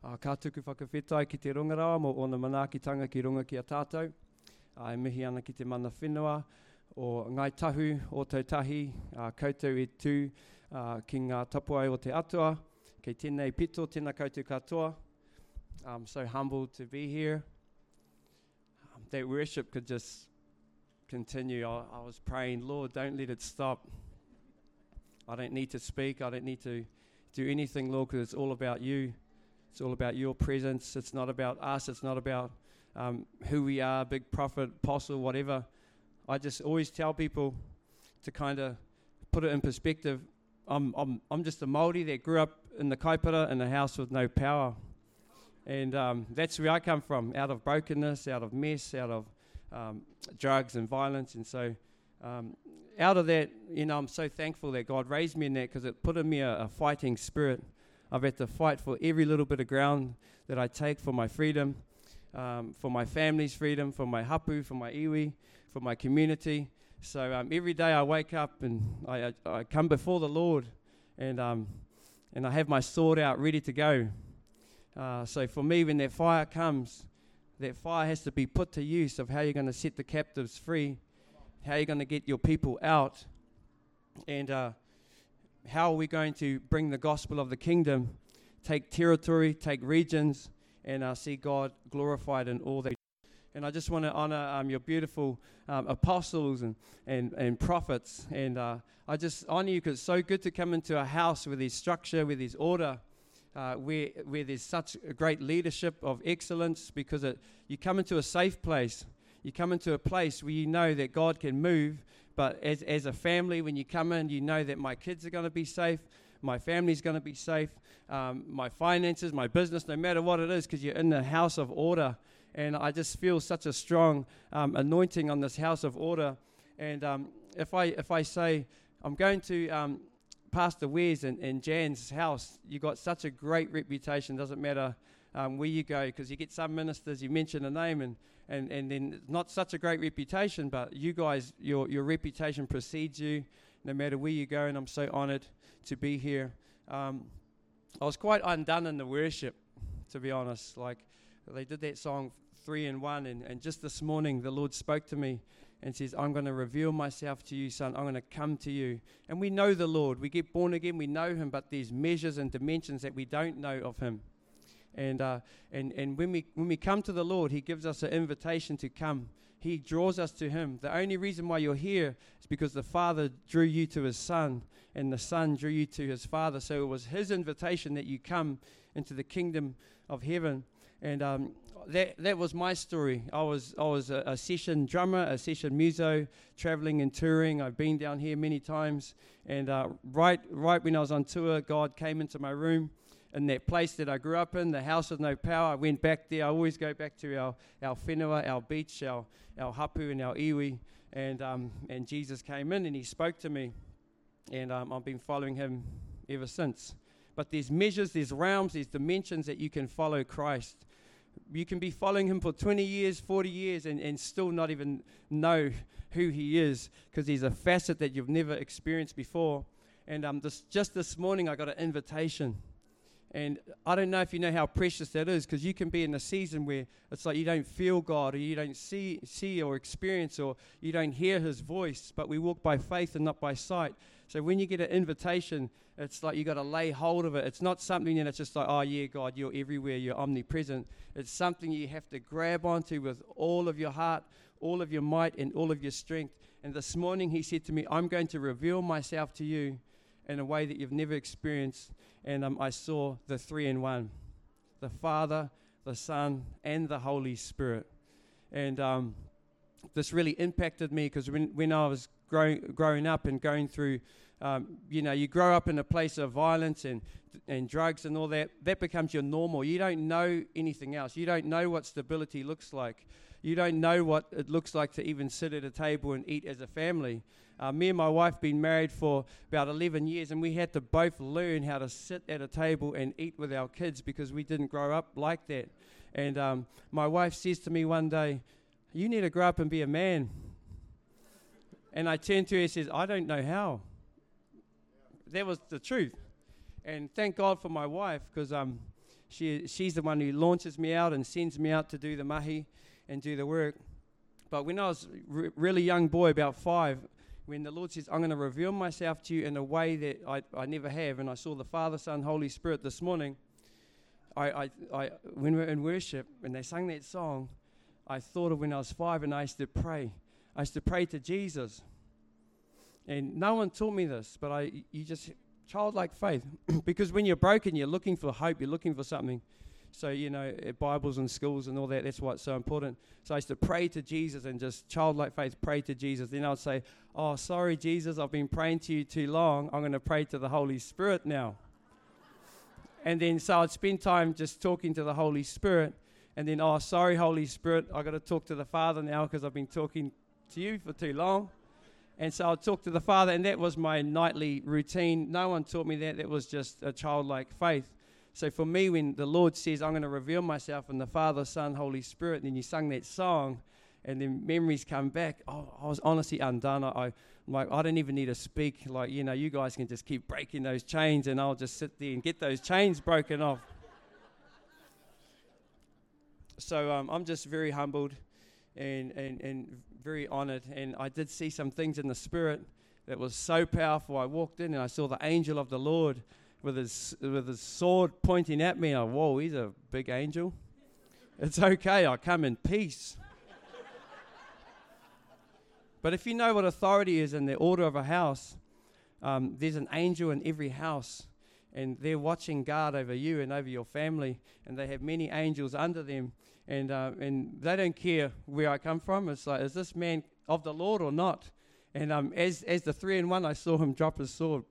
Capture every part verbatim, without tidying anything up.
Uh, ka tuku whakawhetai ki te rongarawa mo ona manaakitanga ki runga ki a tātou. Uh, e mihi ana ki te mana whenua o ngai tahu o tau tahi, uh, koutou e tū uh, ki ngā tapuai o te atua, kei tēnei pito, tēnā koutou katoa. I'm so humbled to be here. Um, that worship could just continue. I, I was praying, Lord, don't let it stop. I don't need to speak. I don't need to do anything, Lord, because it's all about you. It's all about your presence. It's not about us. It's not about um, who we are, big prophet, apostle, whatever. I just always tell people to kind of put it in perspective. I'm I'm I'm just a Māori that grew up in the kaipara in a house with no power. And um, that's where I come from, out of brokenness, out of mess, out of um, drugs and violence. And so um, out of that, you know, I'm so thankful that God raised me in that, because it put in me a, a fighting spirit. I've had to fight for every little bit of ground that I take for my freedom, um, for my family's freedom, for my hapu, for my iwi, for my community. So um, every day I wake up and I, I, I come before the Lord, and um, and I have my sword out ready to go. Uh, so for me, when that fire comes, that fire has to be put to use of how you're going to set the captives free, how you're going to get your people out, and uh, how are we going to bring the gospel of the kingdom, take territory, take regions, and uh, see God glorified in all that. And I just want to honor um, your beautiful um, apostles and, and, and prophets. And uh, I just honor you because it's so good to come into a house where there's structure, where there's order, uh, where where there's such a great leadership of excellence, because it, you come into a safe place. You come into a place where you know that God can move. But as as a family, when you come in, you know that my kids are going to be safe, my family's going to be safe, um, my finances, my business, no matter what it is, because you're in the house of order. And I just feel such a strong um, anointing on this house of order. And um, if I if I say I'm going to um, Pastor Wes and, and Jan's house, you got such a great reputation. Doesn't matter um, where you go, because you get some ministers, you mention a name, and And and then not such a great reputation, but you guys, your your reputation precedes you, no matter where you go. And I'm so honored to be here. Um, I was quite undone in the worship, to be honest. Like, they did that song Three in One, and, and just this morning the Lord spoke to me and says, I'm going to reveal myself to you, son. I'm going to come to you. And we know the Lord. We get born again, we know him, but there's measures and dimensions that we don't know of him. And uh, and and when we when we come to the Lord, he gives us an invitation to come. He draws us to him. The only reason why you're here is because the Father drew you to his Son, and the Son drew you to his Father. So it was his invitation that you come into the kingdom of heaven. And um, that that was my story. I was I was a, a session drummer, a session muso, traveling and touring. I've been down here many times. And uh, right right when I was on tour, God came into my room. In that place that I grew up in, the house with no power, I went back there. I always go back to our, our whenua, our beach, our, our hapu and our iwi. And um, and Jesus came in and he spoke to me. And um, I've been following him ever since. But there's measures, there's realms, there's dimensions that you can follow Christ. You can be following him for twenty years, forty years, and, and still not even know who he is, because he's a facet that you've never experienced before. And um, this, just this morning I got an invitation. And I don't know if you know how precious that is, because you can be in a season where it's like you don't feel God, or you don't see see or experience, or you don't hear his voice. But we walk by faith and not by sight. So when you get an invitation, it's like you got to lay hold of it. It's not something that it's just like, oh yeah, God, you're everywhere, you're omnipresent. It's something you have to grab onto with all of your heart, all of your might, and all of your strength. And this morning he said to me, I'm going to reveal myself to you in a way that you've never experienced. And um, I saw the three in one, the Father, the Son, and the Holy Spirit. And um, this really impacted me, because when, when I was growing growing up and going through, um, you know, you grow up in a place of violence and and drugs and all that, that becomes your normal. You don't know anything else. You don't know what stability looks like. You don't know what it looks like to even sit at a table and eat as a family. Uh, me and my wife been married for about eleven years, and we had to both learn how to sit at a table and eat with our kids, because we didn't grow up like that. And um, my wife says to me one day, you need to grow up and be a man. And I turned to her and says, I don't know how. That was the truth. And thank God for my wife, because um, She, she's the one who launches me out and sends me out to do the mahi and do the work. But when I was a re- really young boy, about five, when the Lord says, I'm going to reveal myself to you in a way that I, I never have, and I saw the Father, Son, Holy Spirit this morning, I, I, I, when we were in worship, and they sang that song, I thought of when I was five and I used to pray. I used to pray to Jesus. And no one taught me this, but I, you just, childlike faith. Because when you're broken, you're looking for hope, you're looking for something. So, you know, Bibles and schools and all that, that's why it's so important. So I used to pray to Jesus and just childlike faith, pray to Jesus. Then I would say, oh, sorry, Jesus, I've been praying to you too long. I'm going to pray to the Holy Spirit now. And then so I'd spend time just talking to the Holy Spirit. And then, oh, sorry, Holy Spirit, I've got to talk to the Father now because I've been talking to you for too long. And so I'd talk to the Father, and that was my nightly routine. No one taught me that. That was just a childlike faith. So for me, when the Lord says, I'm going to reveal myself in the Father, Son, Holy Spirit, and then you sung that song, and then memories come back, oh, I was honestly undone. I, I, I'm like, I don't even need to speak. Like, you know, you guys can just keep breaking those chains, and I'll just sit there and get those chains broken off. So um, I'm just very humbled and, and, and very honored. And I did see some things in the Spirit that was so powerful. I walked in, and I saw the angel of the Lord with his with his sword pointing at me. Oh, whoa, he's a big angel. It's okay, I come in peace. But if you know what authority is in the order of a house, um, there's an angel in every house, and they're watching guard over you and over your family, and they have many angels under them, and uh, and they don't care where I come from. It's like, is this man of the Lord or not? And um, as as the three in one, I saw him drop his sword.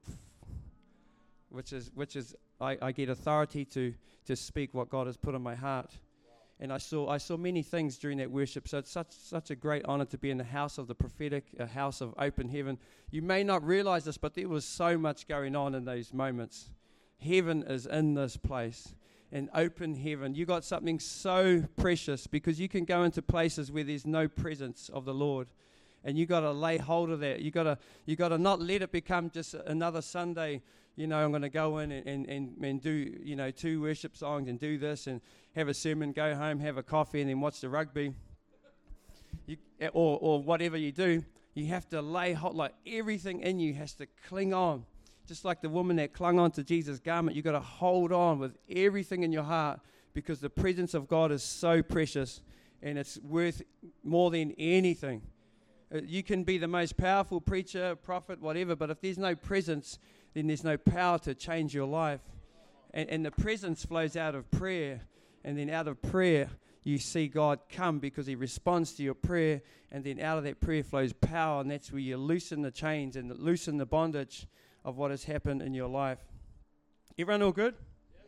Which is, which is, I, I get authority to to speak what God has put in my heart, and I saw I saw many things during that worship. So it's such such a great honor to be in the house of the prophetic, a house of open heaven. You may not realize this, but there was so much going on in those moments. Heaven is in this place, an open heaven. You got something so precious because you can go into places where there's no presence of the Lord. And you got to lay hold of that. You got to you got to not let it become just another Sunday. You know, I'm going to go in and, and, and, and do, you know, two worship songs and do this and have a sermon, go home, have a coffee, and then watch the rugby. You, or or whatever you do, you have to lay hold, like everything in you has to cling on. Just like the woman that clung on to Jesus' garment, you got to hold on with everything in your heart because the presence of God is so precious and it's worth more than anything. Uh, you can be the most powerful preacher, prophet, whatever, but if there's no presence, then there's no power to change your life. And, and the presence flows out of prayer. And then out of prayer, you see God come because he responds to your prayer. And then out of that prayer flows power. And that's where you loosen the chains and loosen the bondage of what has happened in your life. Everyone all good?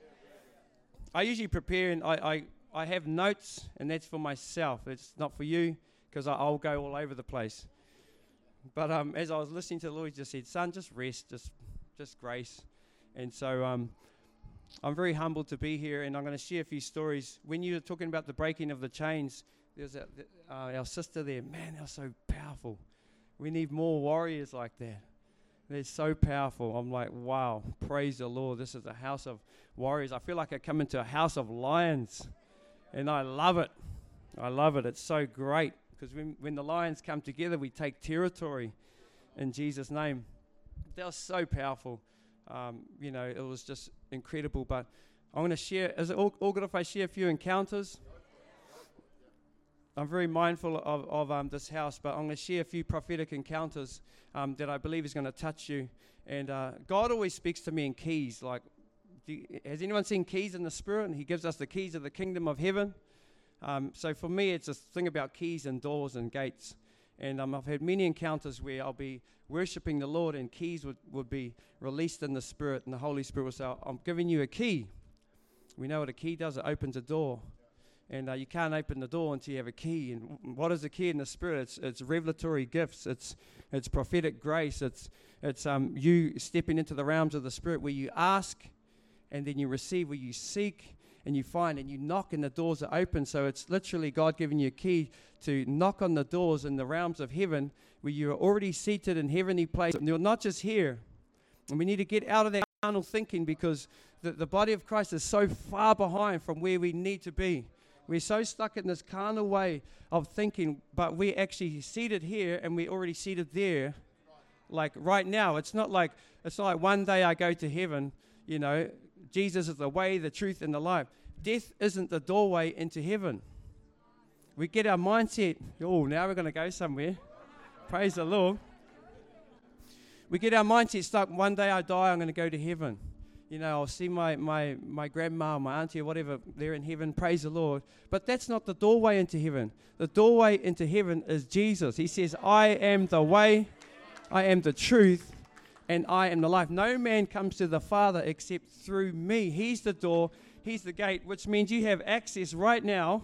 I usually prepare and I, I, I have notes, and that's for myself. It's not for you because I'll go all over the place. But um, as I was listening to the Lord, he just said, son, just rest, just just grace. And so um, I'm very humbled to be here, and I'm going to share a few stories. When you were talking about the breaking of the chains, there's a, uh, our sister there. Man, they're so powerful. We need more warriors like that. They're so powerful. I'm like, wow, praise the Lord. This is a house of warriors. I feel like I come into a house of lions, and I love it. I love it. It's so great because when, when the lions come together, we take territory in Jesus' name. That was so powerful. Um, you know, it was just incredible. But I'm going to share, is it all, all good if I share a few encounters? I'm very mindful of, of um, this house, but I'm going to share a few prophetic encounters um, that I believe is going to touch you. And uh, God always speaks to me in keys. Like, do you, has anyone seen keys in the Spirit? And he gives us the keys of the kingdom of heaven. Um, so for me, it's a thing about keys and doors and gates. And um, I've had many encounters where I'll be worshiping the Lord and keys would, would be released in the Spirit, and the Holy Spirit will say, I'm giving you a key. We know what a key does. It opens a door. And uh, you can't open the door until you have a key. And what is a key in the Spirit? It's, it's revelatory gifts. It's it's prophetic grace. It's it's um you stepping into the realms of the Spirit where you ask and then you receive, where you seek and you find and you knock and the doors are open. So it's literally God giving you a key to knock on the doors in the realms of heaven where you're already seated in heavenly places. You're not just here. And we need to get out of that carnal thinking because the, the body of Christ is so far behind from where we need to be. We're so stuck in this carnal way of thinking, but we're actually seated here and we're already seated there. Like right now, it's not like it's not like one day I go to heaven, you know. Jesus is the way, the truth, and the life. Death isn't the doorway into heaven. We get our mindset, oh, now we're going to go somewhere. Praise the Lord. We get our mindset stuck, one day I die, I'm going to go to heaven. You know, I'll see my, my, my grandma, my auntie, or whatever, they're in heaven, praise the Lord. But that's not the doorway into heaven. The doorway into heaven is Jesus. He says, I am the way, I am the truth, and I am the life. No man comes to the Father except through me. He's the door, he's the gate, which means you have access right now.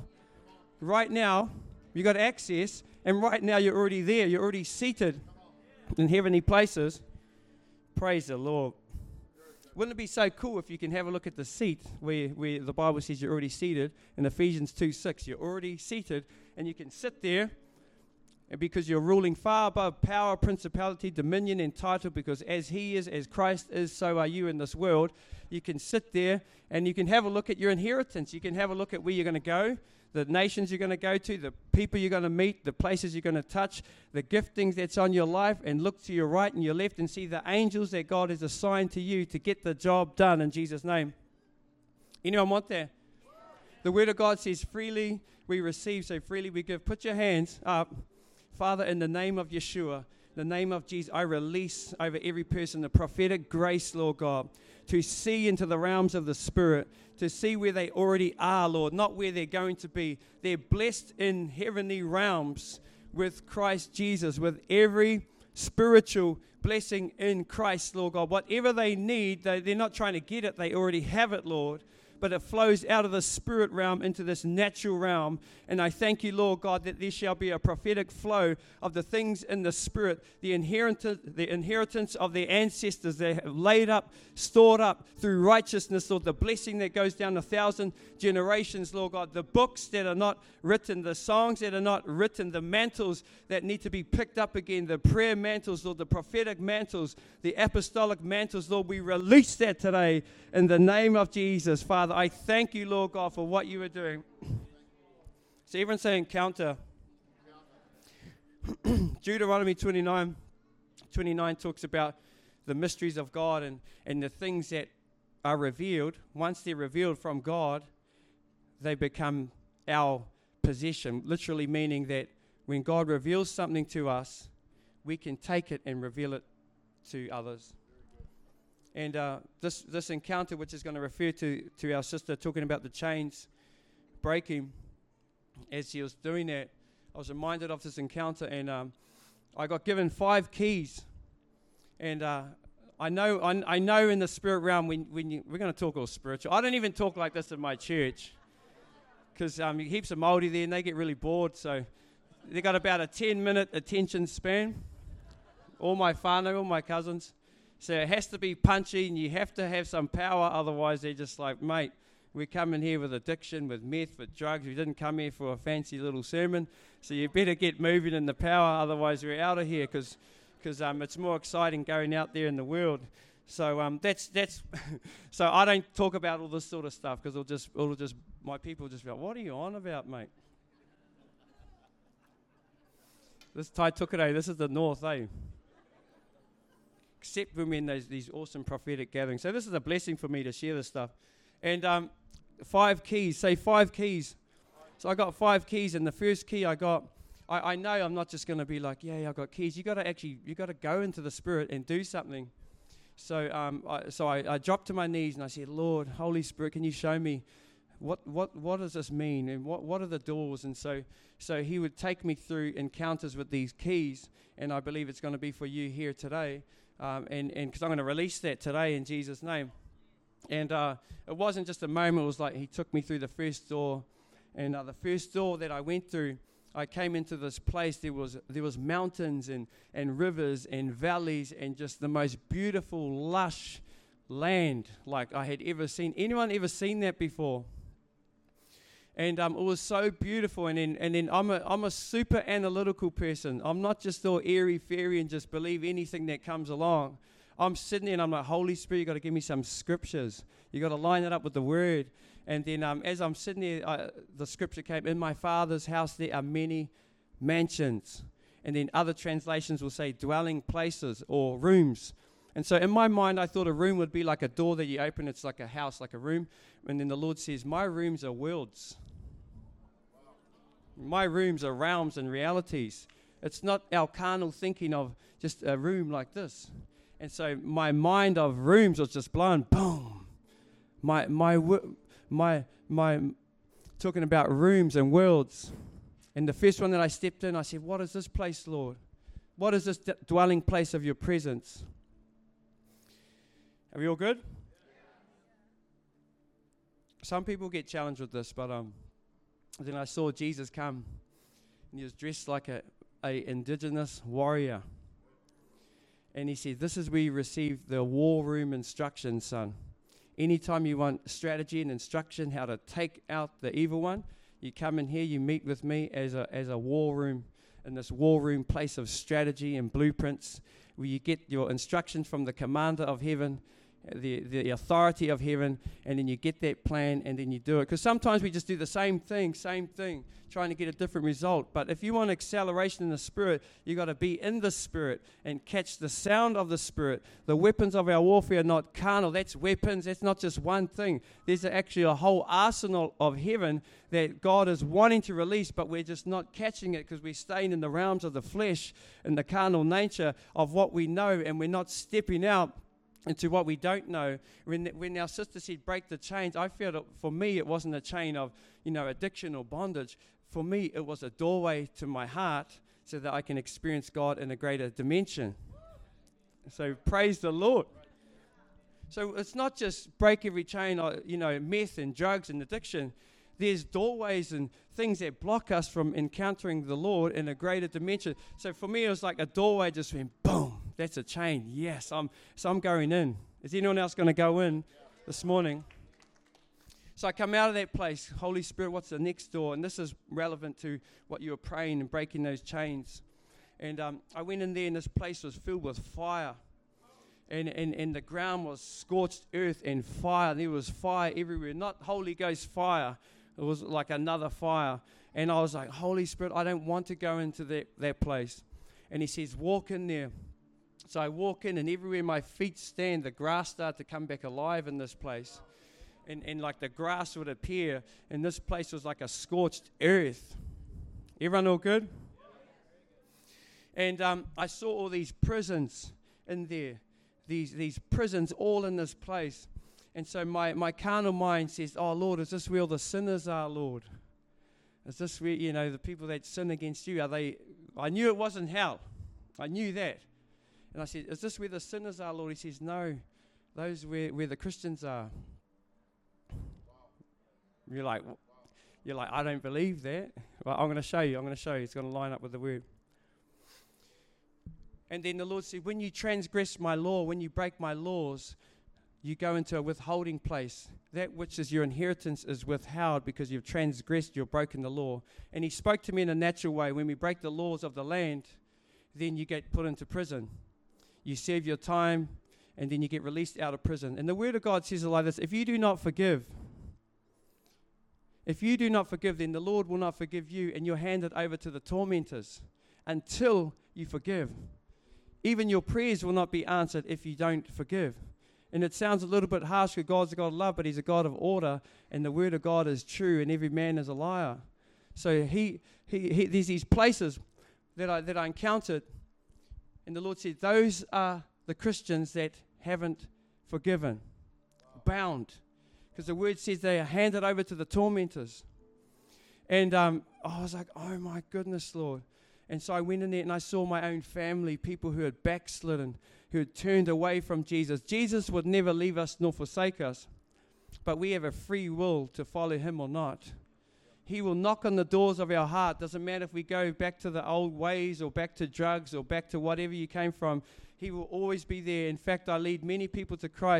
Right now, you got access, and right now you're already there. You're already seated in heavenly places. Praise the Lord. Wouldn't it be so cool if you can have a look at the seat where, where the Bible says you're already seated in Ephesians two six. You're already seated, and you can sit there, and because you're ruling far above power, principality, dominion, and title, because as he is, as Christ is, so are you in this world. You can sit there, and you can have a look at your inheritance. You can have a look at where you're going to go, the nations you're going to go to, the people you're going to meet, the places you're going to touch, the giftings that's on your life, and look to your right and your left and see the angels that God has assigned to you to get the job done in Jesus' name. Anyone want that? The Word of God says, freely we receive, so freely we give. Put your hands up. Father, in the name of Yeshua, the name of Jesus, I release over every person the prophetic grace, Lord God, to see into the realms of the Spirit, to see where they already are, Lord, not where they're going to be. They're blessed in heavenly realms with Christ Jesus, with every spiritual blessing in Christ, Lord God. Whatever they need, they, they're not trying to get it, they already have it, Lord. But it flows out of the spirit realm into this natural realm. And I thank you, Lord God, that there shall be a prophetic flow of the things in the spirit, the inheritance, the inheritance of their ancestors they have laid up, stored up through righteousness, Lord, the blessing that goes down a thousand generations, Lord God, the books that are not written, the songs that are not written, the mantles that need to be picked up again, the prayer mantles, Lord, the prophetic mantles, the apostolic mantles, Lord, we release that today in the name of Jesus, Father. I thank you, Lord God, for what you are doing. So everyone say encounter. Deuteronomy twenty-nine, twenty-nine talks about the mysteries of God and, and the things that are revealed. Once they're revealed from God, they become our possession, literally meaning that when God reveals something to us, we can take it and reveal it to others. And uh, this this encounter, which is going to refer to, to our sister talking about the chains breaking, as she was doing that, I was reminded of this encounter, and um, I got given five keys. And uh, I know I, I know in the spirit realm, when, when you, we're going to talk all spiritual. I don't even talk like this in my church, because um, heaps of Māori there, and they get really bored, so they got about a ten-minute attention span. All my whānau, all my cousins. So it has to be punchy, and you have to have some power, otherwise they're just like, mate, we come in here with addiction, with meth, with drugs. We didn't come here for a fancy little sermon, so you better get moving in the power, otherwise we're out of here, because because um, it's more exciting going out there in the world. So um, that's that's. So I don't talk about all this sort of stuff, because it'll just it'll just my people will just be like, what are you on about, mate? This Tai Tukere, this is the north, eh? Except when we're in those, these awesome prophetic gatherings. So this is a blessing for me to share this stuff. And um, five keys. Say five keys. So I got five keys, and the first key I got, I, I know I'm not just going to be like, yeah, I got keys. You got to actually, you got to go into the Spirit and do something. So um, I, so I, I dropped to my knees and I said, Lord, Holy Spirit, can you show me what what what does this mean, and what what are the doors? And so so He would take me through encounters with these keys, and I believe it's going to be for you here today. Um, and and because I'm going to release that today in Jesus' name. And uh, it wasn't just a moment. It was like He took me through the first door. And uh, the first door that I went through, I came into this place. There was there was mountains and, and rivers and valleys and just the most beautiful, lush land like I had ever seen. Anyone ever seen that before? And um, it was so beautiful. And then, and then I'm a I'm a super analytical person. I'm not just all airy fairy and just believe anything that comes along. I'm sitting there and I'm like, Holy Spirit, you got to give me some scriptures. You got to line it up with the word. And then um, as I'm sitting there, I, the scripture came, in my Father's house there are many mansions. And then other translations will say dwelling places or rooms. And so in my mind, I thought a room would be like a door that you open. It's like a house, like a room. And then the Lord says, my rooms are worlds. My rooms are realms and realities. It's not our carnal thinking of just a room like this. And so my mind of rooms was just blown. Boom. My, my, my, my, talking about rooms and worlds. And the first one that I stepped in, I said, what is this place, Lord? What is this d- dwelling place of your presence? Are we all good? Some people get challenged with this, but um, then I saw Jesus come, and he was dressed like a, a indigenous warrior. And he said, this is where you receive the war room instruction, son. Anytime you want strategy and instruction, how to take out the evil one, you come in here, you meet with me as a as a war room, in this war room place of strategy and blueprints, where you get your instructions from the commander of heaven, the the authority of heaven, and then you get that plan and then you do it. Because sometimes we just do the same thing, same thing, trying to get a different result. But if you want acceleration in the Spirit, you got to be in the Spirit and catch the sound of the Spirit. The weapons of our warfare are not carnal. That's weapons. That's not just one thing. There's actually a whole arsenal of heaven that God is wanting to release, but we're just not catching it because we're staying in the realms of the flesh and the carnal nature of what we know, and we're not stepping out into what we don't know. When when our sister said break the chains, I felt it, for me it wasn't a chain of, you know, addiction or bondage. For me it was a doorway to my heart so that I can experience God in a greater dimension. So praise the Lord. So it's not just break every chain, or, you know, meth and drugs and addiction. There's doorways and things that block us from encountering the Lord in a greater dimension. So for me, it was like a doorway just went boom. That's a chain. Yes, I'm. So I'm going in. Is anyone else going to go in this morning? So I come out of that place. Holy Spirit, what's the next door? And this is relevant to what you were praying and breaking those chains. And um, I went in there, and this place was filled with fire. And, and, and the ground was scorched earth and fire. There was fire everywhere. Not Holy Ghost fire. It was like another fire. And I was like, Holy Spirit, I don't want to go into that, that place. And he says, walk in there. So I walk in, and everywhere my feet stand, the grass started to come back alive in this place. And, and like the grass would appear, and this place was like a scorched earth. Everyone all good? And um, I saw all these prisons in there. These these prisons all in this place. And so my, my carnal mind says, oh, Lord, is this where all the sinners are, Lord? Is this where, you know, the people that sin against you, are they? I knew it wasn't hell. I knew that. And I said, is this where the sinners are, Lord? He says, no, those where, where the Christians are. You're like, you're like, I don't believe that. Well, I'm going to show you. I'm going to show you. It's going to line up with the word. And then the Lord said, when you transgress my law, when you break my laws, you go into a withholding place. That which is your inheritance is withheld because you've transgressed, you've broken the law. And he spoke to me in a natural way. When we break the laws of the land, then you get put into prison. You serve your time, and then you get released out of prison. And the word of God says it like this: if you do not forgive, if you do not forgive, then the Lord will not forgive you, and you're handed over to the tormentors until you forgive. Even your prayers will not be answered if you don't forgive. And it sounds a little bit harsh because God's a God of love, but he's a God of order, and the word of God is true, and every man is a liar. So he, he, he there's these places that I, that I encountered, and the Lord said, those are the Christians that haven't forgiven, wow. Bound. Because the word says they are handed over to the tormentors. And um, I was like, oh my goodness, Lord. And so I went in there and I saw my own family, people who had backslidden, who had turned away from Jesus. Jesus would never leave us nor forsake us, but we have a free will to follow him or not. He will knock on the doors of our heart. Doesn't matter if we go back to the old ways or back to drugs or back to whatever you came from. He will always be there. In fact, I lead many people to Christ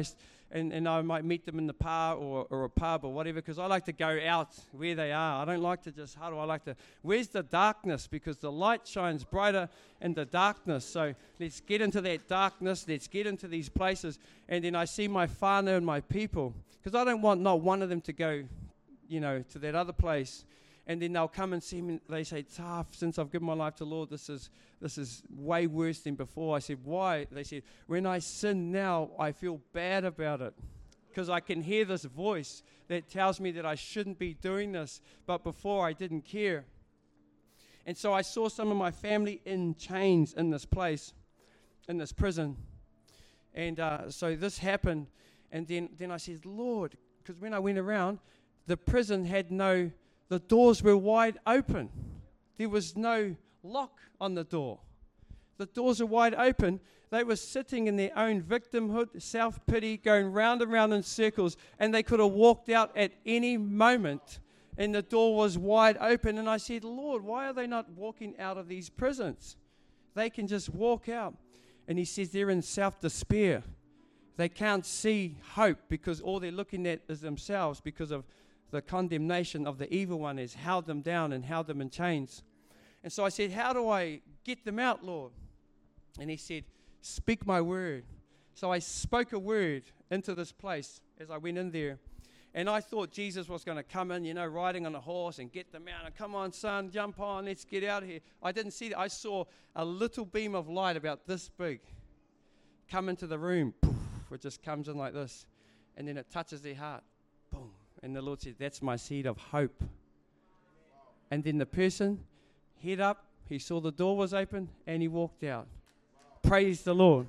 and, and I might meet them in the park or, or a pub or whatever, because I like to go out where they are. I don't like to just huddle. I like to, where's the darkness? Because the light shines brighter in the darkness. So let's get into that darkness. Let's get into these places. And then I see my whānau and my people, because I don't want not one of them to go, you know, to that other place. And then they'll come and see me, and they say, tough, since I've given my life to the Lord, this is this is way worse than before. I said, why? They said, when I sin now, I feel bad about it, because I can hear this voice that tells me that I shouldn't be doing this, but before I didn't care. And so I saw some of my family in chains in this place, in this prison. And uh, so this happened, and then, then I said, Lord, because when I went around, the prison had no... The doors were wide open. There was no lock on the door. The doors were wide open. They were sitting in their own victimhood, self-pity, going round and round in circles, and they could have walked out at any moment, and the door was wide open. And I said, Lord, why are they not walking out of these prisons? They can just walk out. And he says they're in self-despair. They can't see hope because all they're looking at is themselves, because of the condemnation of the evil one has held them down and held them in chains. And so I said, how do I get them out, Lord? And he said, speak my word. So I spoke a word into this place as I went in there. And I thought Jesus was going to come in, you know, riding on a horse and get them out. And come on, son, jump on, let's get out of here. I didn't see that. I saw a little beam of light about this big come into the room. Poof, it just comes in like this. And then it touches their heart. Boom. And the Lord said, that's my seed of hope. And then the person, head up, he saw the door was open, and he walked out. Praise the Lord.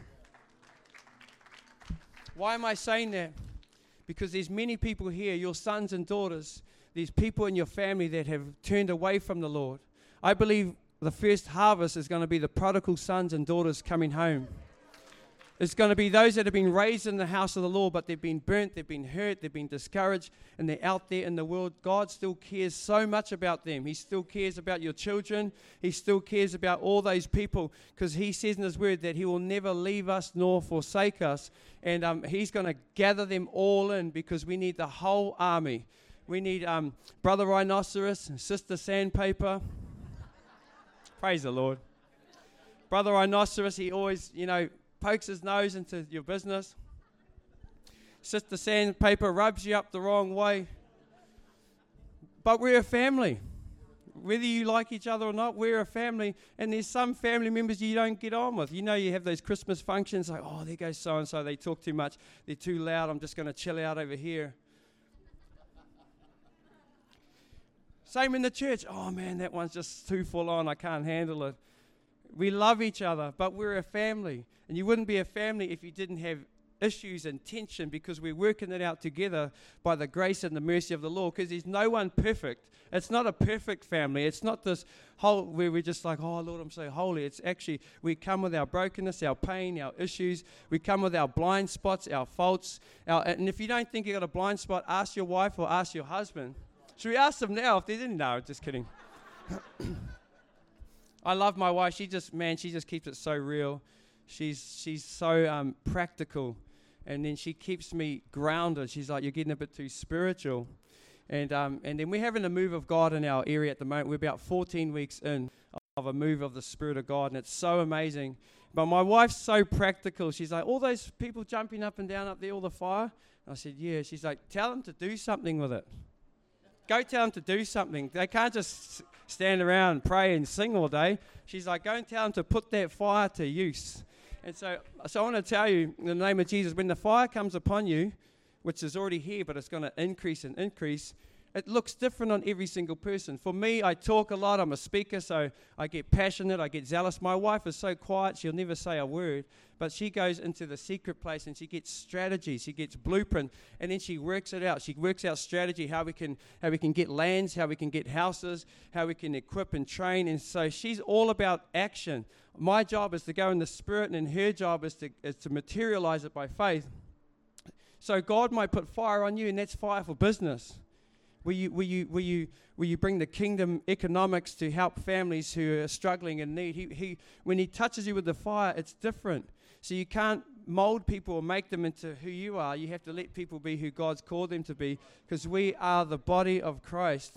Why am I saying that? Because there's many people here, your sons and daughters, there's people in your family that have turned away from the Lord. I believe the first harvest is going to be the prodigal sons and daughters coming home. It's going to be those that have been raised in the house of the Lord, but they've been burnt, they've been hurt, they've been discouraged, and they're out there in the world. God still cares so much about them. He still cares about your children. He still cares about all those people, because he says in his word that he will never leave us nor forsake us. And um, he's going to gather them all in, because we need the whole army. We need um, Brother Rhinoceros, Sister Sandpaper. Praise the Lord. Brother Rhinoceros, he always, you know, pokes his nose into your business. Sister Sandpaper rubs you up the wrong way. But we're a family. Whether you like each other or not, we're a family. And there's some family members you don't get on with. You know, you have those Christmas functions, like, oh, there goes so-and-so, they talk too much, they're too loud, I'm just going to chill out over here. Same in the church. Oh, man, that one's just too full on, I can't handle it. We love each other, but we're a family. And you wouldn't be a family if you didn't have issues and tension, because we're working it out together by the grace and the mercy of the Lord, because there's no one perfect. It's not a perfect family. It's not this whole where we're just like, oh, Lord, I'm so holy. It's actually, we come with our brokenness, our pain, our issues. We come with our blind spots, our faults. Our, and if you don't think you got a blind spot, ask your wife or ask your husband. Should we ask them now if they didn't know? Just kidding. I love my wife. She just, man, she just keeps it so real. She's she's so um, practical, and then she keeps me grounded. She's like, you're getting a bit too spiritual. And um, and then we're having a move of God in our area at the moment. We're about fourteen weeks in of a move of the Spirit of God, and it's so amazing. But my wife's so practical. She's like, all those people jumping up and down up there, all the fire. And I said, yeah. She's like, tell them to do something with it. Go tell them to do something. They can't just stand around and pray and sing all day. She's like, go and tell them to put that fire to use. And so, so I want to tell you, in the name of Jesus, when the fire comes upon you, which is already here, but it's going to increase and increase, it looks different on every single person. For me, I talk a lot. I'm a speaker, so I get passionate. I get zealous. My wife is so quiet. She'll never say a word. But she goes into the secret place, and she gets strategy. She gets blueprint, and then she works it out. She works out strategy, how we can how we can get lands, how we can get houses, how we can equip and train. And so she's all about action. My job is to go in the Spirit, and her job is to is to materialize it by faith. So God might put fire on you, and that's fire for business. Will you, will you, will you, will you bring the kingdom economics to help families who are struggling in need? He, he, when he touches you with the fire, it's different. So you can't mold people or make them into who you are. You have to let people be who God's called them to be, because we are the body of Christ.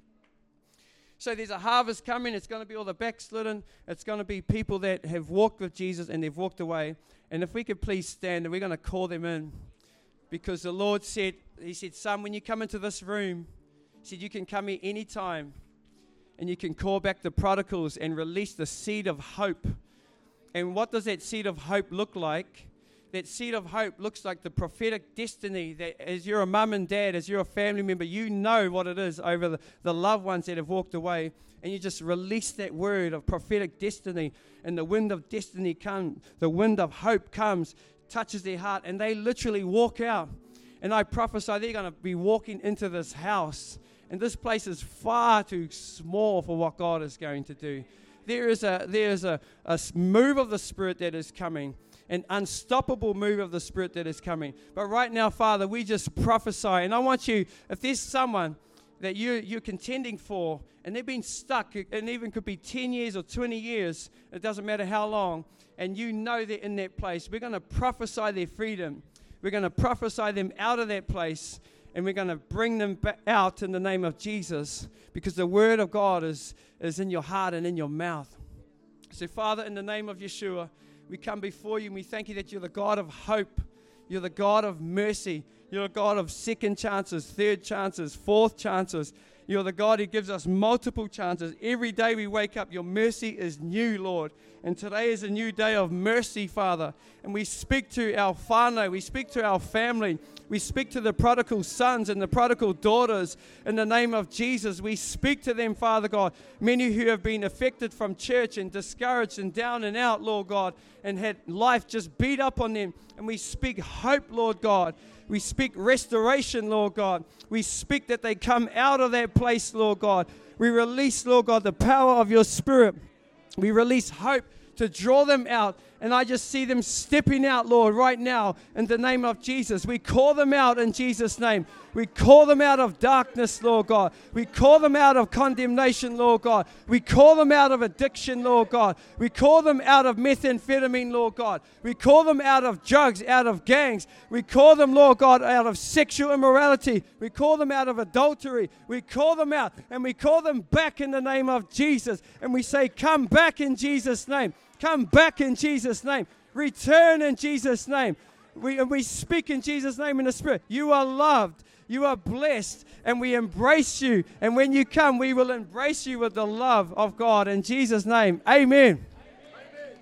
So there's a harvest coming. It's going to be all the backslidden. It's going to be people that have walked with Jesus and they've walked away. And if we could please stand, and we're going to call them in, because the Lord said, he said, son, when you come into this room, he said, you can come here anytime and you can call back the prodigals and release the seed of hope. And what does that seed of hope look like? That seed of hope looks like the prophetic destiny that as you're a mum and dad, as you're a family member, you know what it is over the, the loved ones that have walked away. And you just release that word of prophetic destiny. And the wind of destiny comes. The wind of hope comes, touches their heart. And they literally walk out. And I prophesy they're going to be walking into this house. And this place is far too small for what God is going to do. There is a, there is a, a move of the Spirit that is coming. An unstoppable move of the Spirit that is coming. But right now, Father, we just prophesy. And I want you, if there's someone that you, you're contending for, and they've been stuck, and even could be ten years or twenty years, it doesn't matter how long, and you know they're in that place, we're going to prophesy their freedom. We're going to prophesy them out of that place, and we're going to bring them back out in the name of Jesus, because the word of God is, is in your heart and in your mouth. So, Father, in the name of Yeshua, we come before you and we thank you that you're the God of hope. You're the God of mercy. You're the God of second chances, third chances, fourth chances. You're the God who gives us multiple chances. Every day we wake up, your mercy is new, Lord. And today is a new day of mercy, Father. And we speak to our whānau, we speak to our family, we speak to the prodigal sons and the prodigal daughters in the name of Jesus. We speak to them, Father God, many who have been affected from church and discouraged and down and out, Lord God, and had life just beat up on them. And we speak hope, Lord God. We speak restoration, Lord God. We speak that they come out of that place, Lord God. We release, Lord God, the power of your Spirit. We release hope to draw them out. And I just see them stepping out, Lord, right now in the name of Jesus. We call them out in Jesus' name. We call them out of darkness, Lord God. We call them out of condemnation, Lord God. We call them out of addiction, Lord God. We call them out of methamphetamine, Lord God. We call them out of drugs, out of gangs. We call them, Lord God, out of sexual immorality. We call them out of adultery. We call them out and we call them back in the name of Jesus. And we say, come back in Jesus' name. Come back in Jesus' name. Return in Jesus' name. We, and we speak in Jesus' name in the Spirit. You are loved. You are blessed. And we embrace you. And when you come, we will embrace you with the love of God. In Jesus' name, amen. Amen.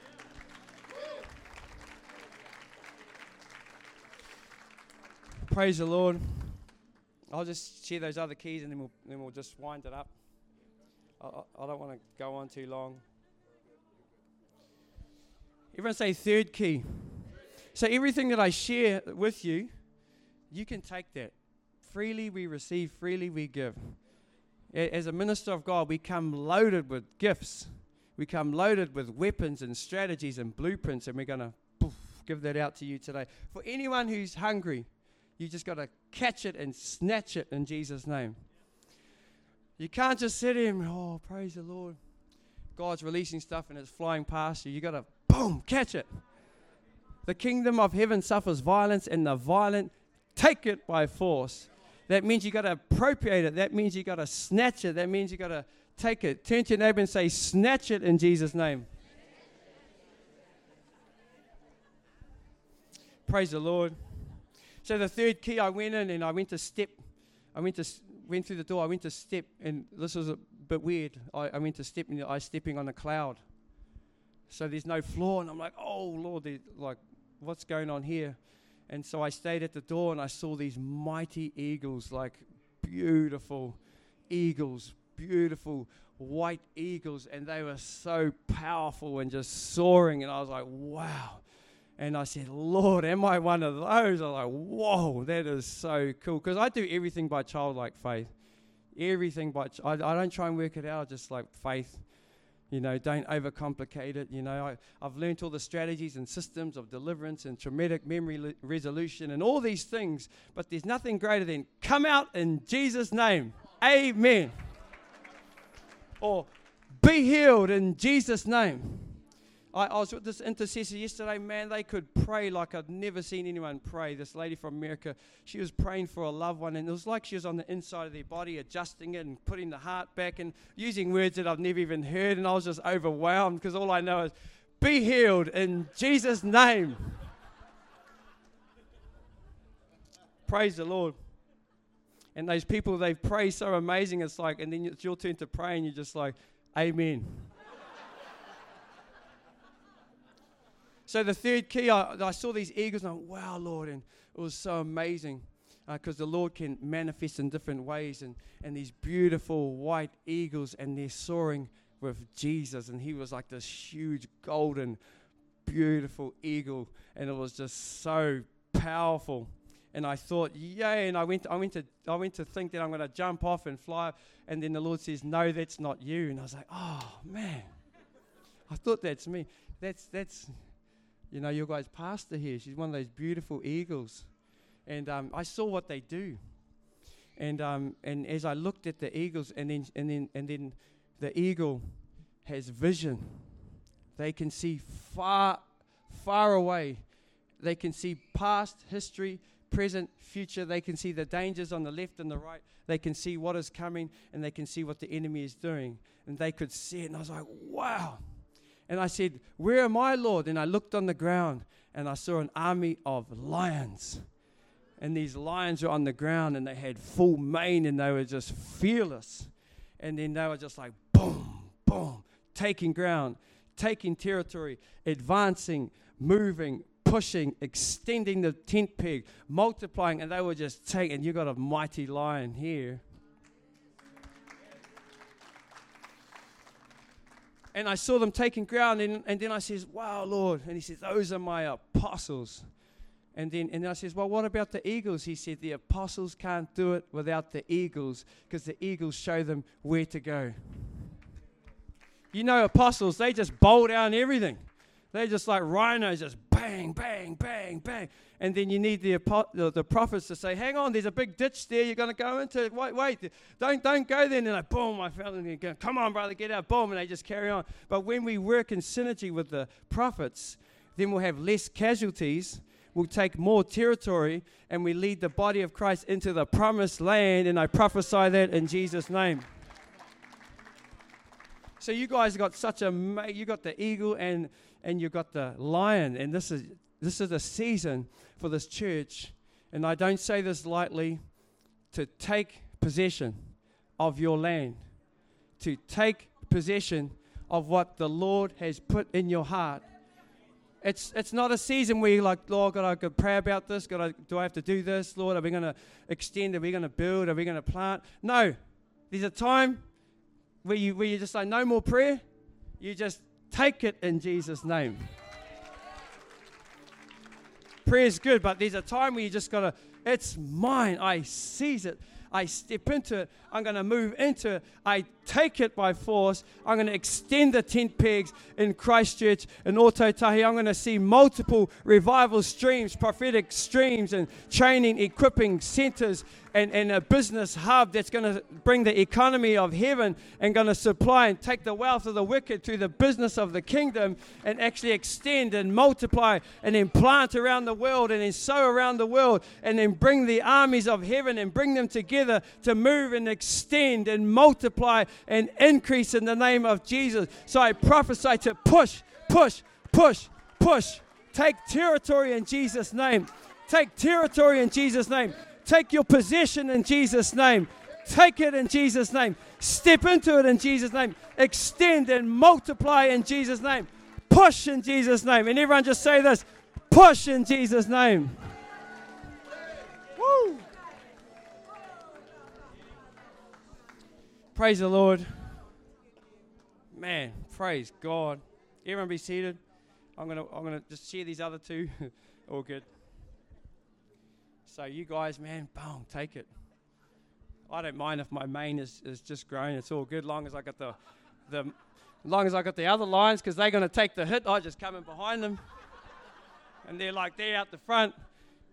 Praise the Lord. I'll just share those other keys and then we'll, then we'll just wind it up. I, I don't want to go on too long. Everyone say third key. So everything that I share with you, you can take that. Freely we receive, freely we give. As a minister of God, we come loaded with gifts. We come loaded with weapons and strategies and blueprints, and we're going to give that out to you today. For anyone who's hungry, you just got to catch it and snatch it in Jesus' name. You can't just sit here and, oh, praise the Lord. God's releasing stuff and it's flying past you. You got to boom, catch it. The kingdom of heaven suffers violence, and the violent take it by force. That means you got to appropriate it. That means you got to snatch it. That means you got to take it. Turn to your neighbor and say, snatch it in Jesus' name. Praise the Lord. So the third key, I went in and I went to step. I went to went through the door. I went to step, and this was a bit weird. I, I went to step, and I was stepping on a cloud. So there's no floor, and I'm like, oh, Lord, like, what's going on here? And so I stayed at the door, and I saw these mighty eagles, like beautiful eagles, beautiful white eagles, and they were so powerful and just soaring, and I was like, wow. And I said, Lord, am I one of those? I was like, whoa, that is so cool. Because I do everything by childlike faith. Everything by, ch- I, I don't try and work it out, just like faith. You know, don't overcomplicate it. You know, I, I've learned all the strategies and systems of deliverance and traumatic memory le- resolution and all these things. But there's nothing greater than come out in Jesus' name. Amen. Or be healed in Jesus' name. I, I was with this intercessor yesterday, man, they could pray like I'd never seen anyone pray. This lady from America, she was praying for a loved one, and it was like she was on the inside of their body, adjusting it and putting the heart back and using words that I've never even heard, and I was just overwhelmed because all I know is, be healed in Jesus' name. Praise the Lord. And those people, they pray so amazing, it's like, and then it's your turn to pray, and you're just like, amen. So the third key, I, I saw these eagles, and I went, wow, Lord, and it was so amazing because uh, the Lord can manifest in different ways, and, and these beautiful white eagles, and they're soaring with Jesus, and he was like this huge, golden, beautiful eagle, and it was just so powerful. And I thought, yay! And I went, I went to, I went to think that I'm going to jump off and fly. And then the Lord says, no, that's not you. And I was like, oh man, I thought that's me. That's that's, you know, your guys' pastor here. She's one of those beautiful eagles. And um, I saw what they do. And um, and as I looked at the eagles, and then and then and then the eagle has vision. They can see far, far away. They can see past history, present, future. They can see the dangers on the left and the right. They can see what is coming, and they can see what the enemy is doing. And they could see it, and I was like, wow. And I said, where am I, Lord? And I looked on the ground, and I saw an army of lions. And these lions were on the ground, and they had full mane, and they were just fearless. And then they were just like, boom, boom, taking ground, taking territory, advancing, moving, pushing, extending the tent peg, multiplying, and they were just taking. You got a mighty lion here. And I saw them taking ground, and, and then I says, wow, Lord. And he says, those are my apostles. And then and then I says, well, what about the eagles? He said, the apostles can't do it without the eagles, because the eagles show them where to go. You know, apostles, they just bowl down everything. They're just like rhinos, just bang, bang, bang, bang. And then you need the, the, the prophets to say, hang on, there's a big ditch there you're going to go into. Wait, wait, don't don't go there. And then like, boom, I fell in there. Come on, brother, get out, boom. And they just carry on. But when we work in synergy with the prophets, then we'll have less casualties. We'll take more territory, and we lead the body of Christ into the promised land. And I prophesy that in Jesus' name. So you guys got such a, you got the eagle and and you got the lion, and this is this is a season for this church, and I don't say this lightly, to take possession of your land, to take possession of what the Lord has put in your heart. It's it's not a season where you're like, Lord, God, I could pray about this. God, I, do I have to do this? Lord, are we going to extend? Are we going to build? Are we going to plant? No, there's a time where you where you just say, no more prayer. You just take it in Jesus' name. Prayer is good, but there's a time where you just got to, it's mine. I seize it. I step into it. I'm going to move into it. I take it by force. I'm going to extend the tent pegs in Christchurch and Ōtautahi. I'm going to see multiple revival streams, prophetic streams, and training, equipping centers, and, and a business hub that's going to bring the economy of heaven and going to supply and take the wealth of the wicked to the business of the kingdom and actually extend and multiply and then plant around the world and then sow around the world and then bring the armies of heaven and bring them together to move and extend and multiply and increase in the name of Jesus. So I prophesy to push, push, push, push. Take territory in Jesus' name. Take territory in Jesus' name. Take your possession in Jesus' name. Take it in Jesus' name. Step into it in Jesus' name. Extend and multiply in Jesus' name. Push in Jesus' name. And everyone just say this. Push in Jesus' name. Woo! Praise the Lord. Man, praise God. Everyone be seated. I'm gonna I'm gonna just share these other two. All good. So you guys, man, boom, take it. I don't mind if my mane is, is just growing. It's all good, long as I got the the long as I got the other lions, because they're gonna take the hit. I just come in behind them, and they're like they're out the front.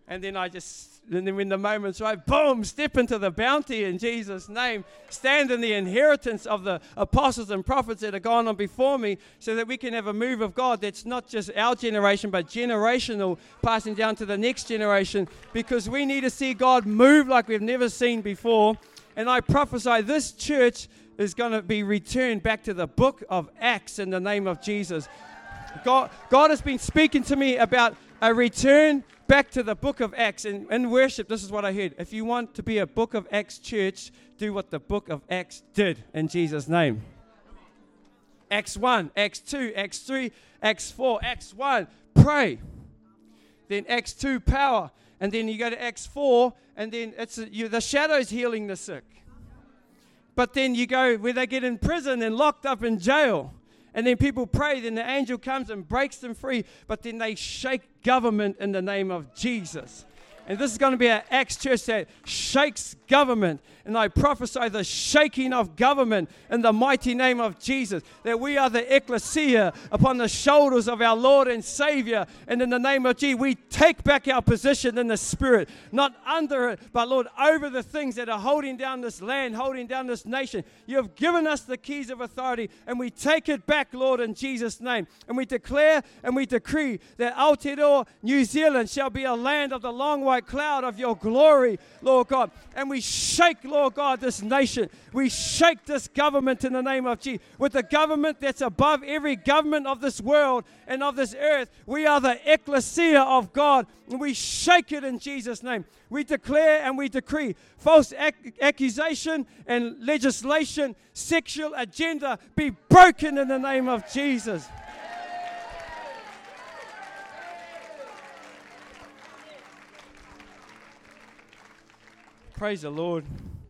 And then I just, and then when the moment's right, boom, step into the bounty in Jesus' name. Stand in the inheritance of the apostles and prophets that have gone on before me, so that we can have a move of God that's not just our generation, but generational, passing down to the next generation, because we need to see God move like we've never seen before. And I prophesy this church is going to be returned back to the book of Acts in the name of Jesus. God, God has been speaking to me about a return back to the book of Acts. And in worship, this is what I heard. If you want to be a book of Acts church, do what the book of Acts did in Jesus' name. Acts one, Acts two, Acts three, Acts four, Acts one, pray. Then Acts two, power. And then you go to Acts four, and then it's you, the shadows healing the sick. But then you go where they get in prison and locked up in jail. And then people pray, then the angel comes and breaks them free. But then they shake government in the name of Jesus. And this is going to be an Acts church that shakes government. And I prophesy the shaking of government in the mighty name of Jesus. That we are the ecclesia upon the shoulders of our Lord and Savior. And in the name of Jesus, we take back our position in the Spirit. Not under it, but Lord, over the things that are holding down this land, holding down this nation. You have given us the keys of authority. And we take it back, Lord, in Jesus' name. And we declare and we decree that Aotearoa, New Zealand, shall be a land of the long white cloud of your glory, Lord God. And we shake, Lord God, this nation. We shake this government in the name of Jesus. With the government that's above every government of this world and of this earth, we are the ecclesia of God, and we shake it in Jesus' name. We declare and we decree false ac- accusation and legislation, sexual agenda be broken in the name of Jesus. Praise the Lord.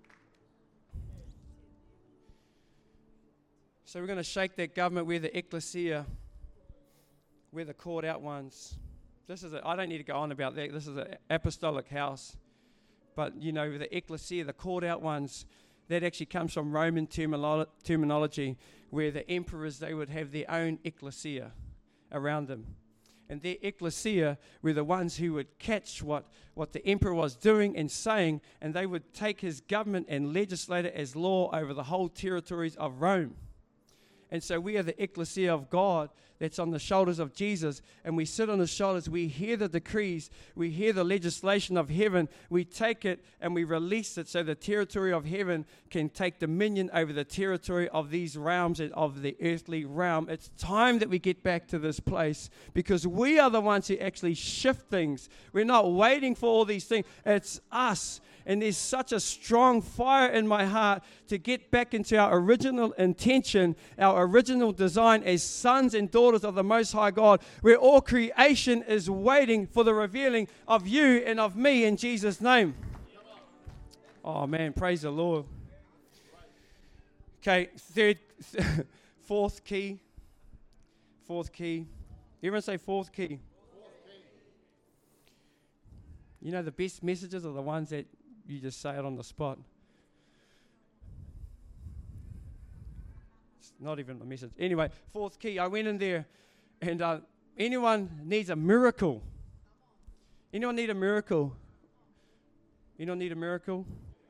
So we're going to shake that government. We're the ecclesia. We're the called out ones. This is a, I don't need to go on about that. This is an apostolic house. But, you know, the ecclesia, the called out ones, that actually comes from Roman terminolo- terminology, where the emperors, they would have their own ecclesia around them. And their ecclesia were the ones who would catch what, what the emperor was doing and saying, and they would take his government and legislate it as law over the whole territories of Rome. And so we are the ecclesia of God that's on the shoulders of Jesus, and we sit on his shoulders. We hear the decrees. We hear the legislation of heaven. We take it and we release it so the territory of heaven can take dominion over the territory of these realms and of the earthly realm. It's time that we get back to this place, because we are the ones who actually shift things. We're not waiting for all these things. It's us. And there's such a strong fire in my heart to get back into our original intention, our original design as sons and daughters of the Most High God, where all creation is waiting for the revealing of you and of me in Jesus' name. Oh, man, praise the Lord. Okay, third, fourth key. Fourth key. Everyone say fourth key. You know, the best messages are the ones that you just say it on the spot. It's not even a message. Anyway, fourth key. I went in there, and uh, anyone needs a miracle? Anyone need a miracle? Anyone need a miracle?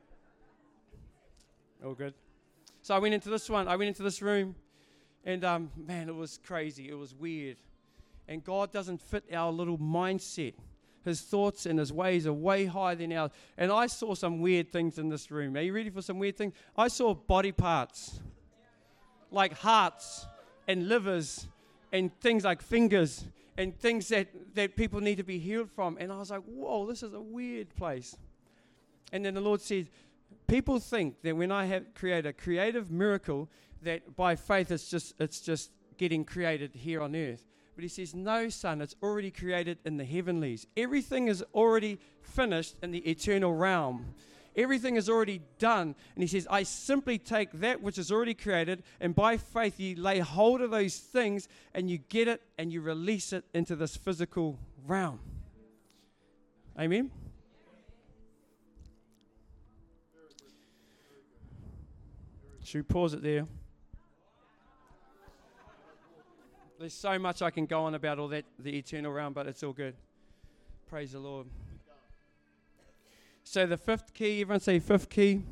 Oh, good. So I went into this one. I went into this room, and um, man, it was crazy. It was weird. And God doesn't fit our little mindset. His thoughts and his ways are way higher than ours. And I saw some weird things in this room. Are you ready for some weird things? I saw body parts, like hearts and livers and things like fingers and things that, that people need to be healed from. And I was like, whoa, this is a weird place. And then the Lord said, people think that when I have create a creative miracle, that by faith it's just it's just getting created here on earth. But he says, no, son, it's already created in the heavenlies. Everything is already finished in the eternal realm. Everything is already done. And he says, I simply take that which is already created, and by faith you lay hold of those things, and you get it, and you release it into this physical realm. Amen? Should we pause it there? There's so much I can go on about all that, the eternal realm, but it's all good. Praise the Lord. So the fifth key, everyone say fifth key.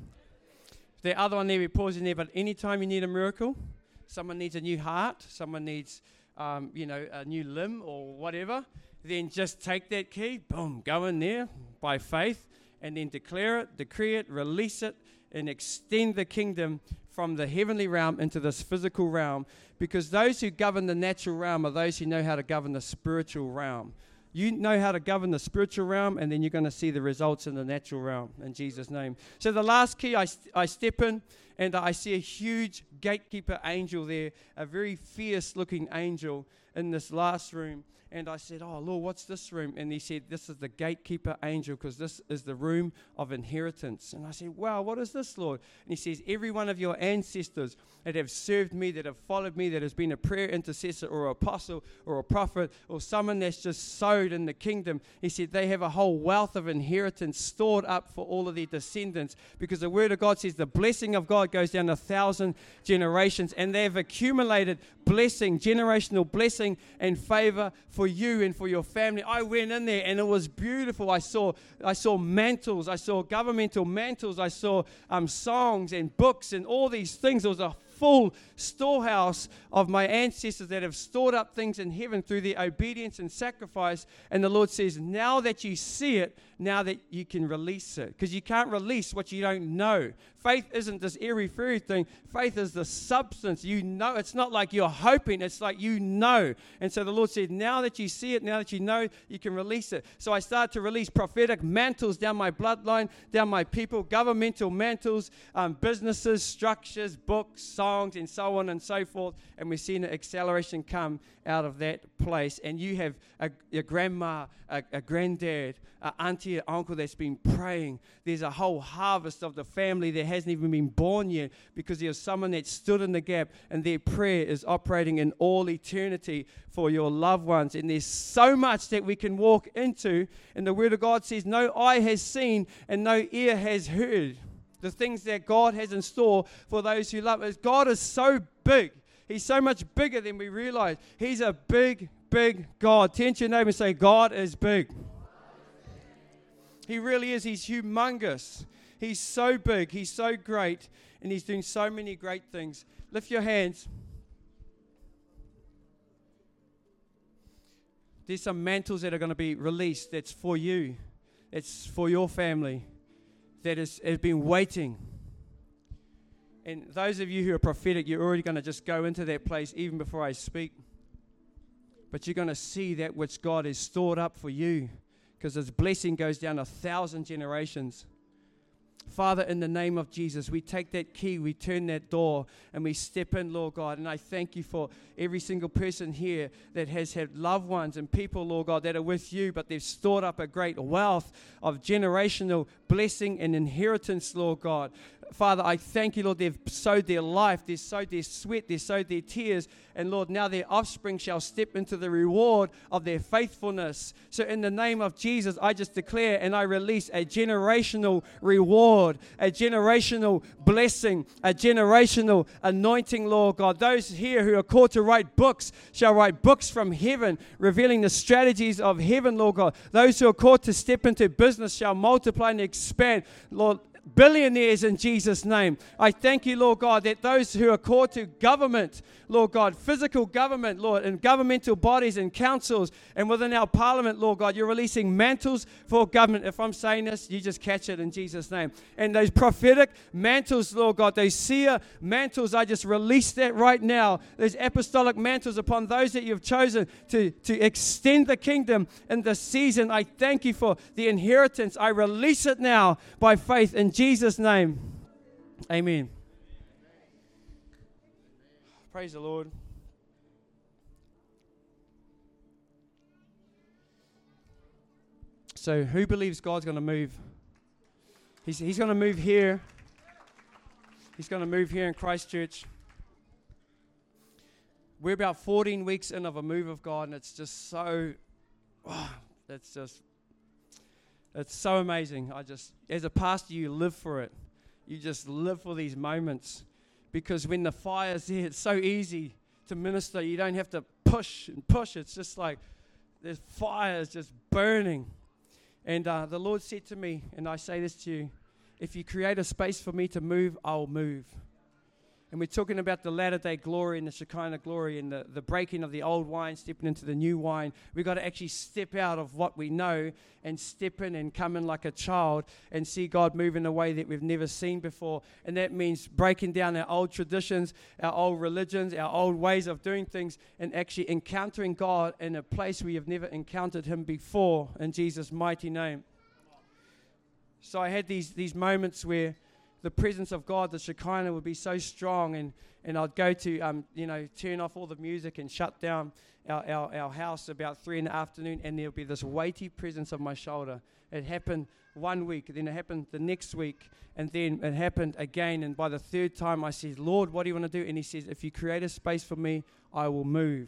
The other one there, we pause in there, but anytime you need a miracle, someone needs a new heart, someone needs, um, you know, a new limb or whatever, then just take that key, boom, go in there by faith, and then declare it, decree it, release it, and extend the kingdom from the heavenly realm into this physical realm, because those who govern the natural realm are those who know how to govern the spiritual realm. You know how to govern the spiritual realm, and then you're going to see the results in the natural realm, in Jesus' name. So the last key, I, st- I step in, and I see a huge gatekeeper angel there, a very fierce-looking angel in this last room. And I said, oh, Lord, what's this room? And he said, this is the gatekeeper angel, because this is the room of inheritance. And I said, wow, what is this, Lord? And he says, every one of your ancestors that have served me, that have followed me, that has been a prayer intercessor or apostle or a prophet or someone that's just sowed in the kingdom, he said, they have a whole wealth of inheritance stored up for all of their descendants, because the word of God says the blessing of God goes down a thousand generations, and they have accumulated blessing, generational blessing and favor for you and for your family. I went in there and it was beautiful. I saw I saw mantles, I saw governmental mantles, I saw um, songs and books and all these things. It was a full storehouse of my ancestors that have stored up things in heaven through their obedience and sacrifice. And the Lord says, now that you see it, now that you can release it. Because you can't release what you don't know. Faith isn't this airy-fairy thing. Faith is the substance. You know, it's not like you're hoping. It's like you know. And so the Lord said, now that you see it, now that you know, you can release it. So I started to release prophetic mantles down my bloodline, down my people, governmental mantles, um, businesses, structures, books, songs, and so on and so forth. And we've seen an acceleration come out of that place. And you have a, a grandma, a, a granddad, an auntie, an uncle that's been praying. There's a whole harvest of the family that hasn't even been born yet, because there's someone that stood in the gap, and their prayer is operating in all eternity for your loved ones. And there's so much that we can walk into. And the Word of God says, no eye has seen and no ear has heard the things that God has in store for those who love us. God is so big. He's so much bigger than we realize. He's a big, big God. Turn to your neighbor and say, God is big. He really is. He's humongous. He's so big. He's so great. And he's doing so many great things. Lift your hands. There's some mantles that are going to be released. That's for you. It's for your family. That is, has been waiting. And those of you who are prophetic, you're already going to just go into that place even before I speak. But you're going to see that which God has stored up for you, because His blessing goes down a thousand generations. Father, in the name of Jesus, we take that key, we turn that door, and we step in, Lord God. And I thank you for every single person here that has had loved ones and people, Lord God, that are with you, but they've stored up a great wealth of generational blessing and inheritance, Lord God. Father, I thank you, Lord, they've sowed their life, they've sowed their sweat, they've sowed their tears, and Lord, now their offspring shall step into the reward of their faithfulness. So in the name of Jesus, I just declare and I release a generational reward, a generational blessing, a generational anointing, Lord God. Those here who are called to write books shall write books from heaven, revealing the strategies of heaven, Lord God. Those who are called to step into business shall multiply and expand, Lord. Billionaires in Jesus' name. I thank you, Lord God, that those who are called to government, Lord God, physical government, Lord, and governmental bodies and councils and within our parliament, Lord God, you're releasing mantles for government. If I'm saying this, you just catch it in Jesus' name. And those prophetic mantles, Lord God, those seer mantles, I just release that right now. Those apostolic mantles upon those that you've chosen to, to extend the kingdom in this season. I thank you for the inheritance. I release it now by faith in Jesus' name. Amen. Praise the Lord. So who believes God's going to move? He's, he's going to move here. He's going to move here in Christchurch. We're about fourteen weeks in of a move of God, and it's just so, oh, it's just, it's so amazing. I just, as a pastor, you live for it. You just live for these moments, because when the fire's there, it's so easy to minister. You don't have to push and push. It's just like the fire is just burning. And uh, the Lord said to me, and I say this to you, if you create a space for me to move, I'll move. And we're talking about the latter day glory and the Shekinah glory and the, the breaking of the old wine, stepping into the new wine. We've got to actually step out of what we know and step in and come in like a child and see God move in a way that we've never seen before. And that means breaking down our old traditions, our old religions, our old ways of doing things, and actually encountering God in a place where you've never encountered Him before, in Jesus' mighty name. So I had these, these moments where the presence of God, the Shekinah, would be so strong, and, and I'd go to, um, you know, turn off all the music and shut down our, our, our house about three in the afternoon, and there'll be this weighty presence on my shoulder. It happened one week, then it happened the next week, and then it happened again, and by the third time I said, Lord, what do you want to do? And He says, if you create a space for me, I will move.